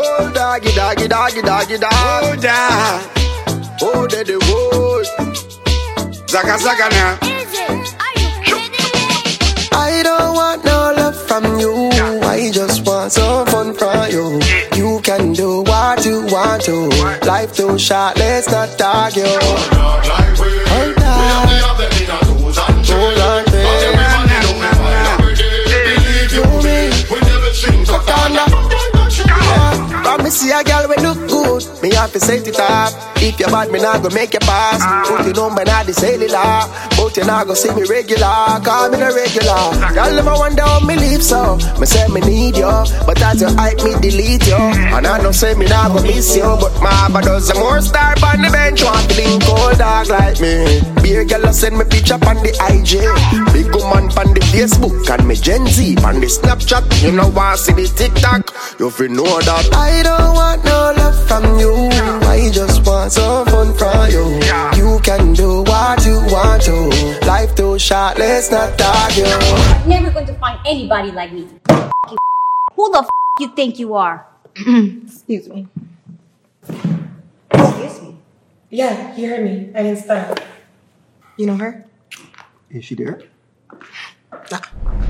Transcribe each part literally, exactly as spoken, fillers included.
Oh, doggy, doggy, doggy, doggy, doggy. Oh, da. Oh, daddy, oh. Zaga, zaga now. I don't want no love from you. I just want some fun from you. You can do what you want to. Life too short, let's not argue. Hold on. Hold on, baby. You mean cut on that. Promise see a girl we look good. Me have to set it up. If you're bad, me not go make you pass. Put your number not the cellular. But you not go see me regular. Call me the regular. Girl, never wonder how me live so. Me say me need you, but as you hype me delete you. And I know say me not go miss you, but my but does a more star on the bench. Want to link cold dog like me. Beer girl send me picture on the I G. Big woman on the Facebook and me Gen Z on the Snapchat. You know want see the TikTok. You feel know that I don't want no love from you. I just want some fun from you. You can do what you want to. Life too short, let's not argue. I'm never going to find anybody like me. F you. Who the f you think you are? Excuse me. Excuse me? Yeah, he heard me. I didn't stop. You know her? Is she there? Ah.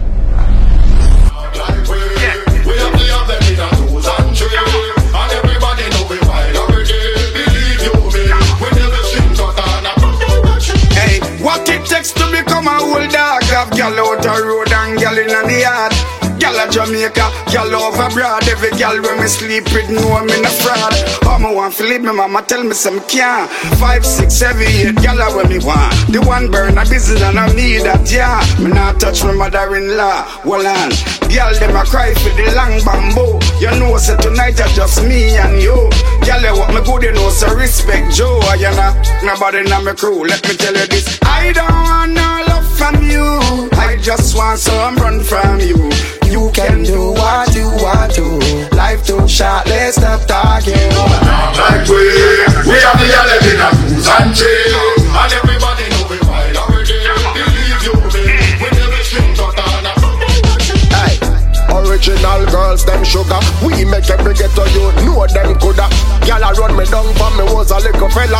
We have the other in a twos and trees. And everybody know we wild already. Believe you me, we never seen cut on a. Hey, what it takes to become a old dog? Have gal out the road and gal in the yard. Gal a Jamaica, gal over abroad. Every gal when me sleep with know me no fraud. How me want to leave me mama tell me some can't. Five, six, seven, eight gal a when me want. The one burn a business and I need that, yeah. Me not touch my mother-in-law. Well on, gal them a cry for the long bamboo. You know say tonight I just me and you. Gal what me good you know so respect Joe. You know nobody in my crew. Let me tell you this. I don't want no love from you. I just want some run from you. You can do what you want to. Life too short, let's stop talking. Like we, we have the other in a twos and trees. And everybody know we wild already. Believe you me, we never seen cut on a. Hey, original girls, them sugar. We make every ghetto you know them coulda. Gyal a run me down for me was a little fella.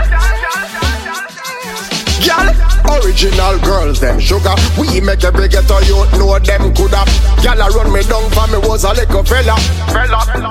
Gyal, original girls, them sugar. We make every ghetto you know them coulda. Gyal a run me down for me was a little fella. Fella.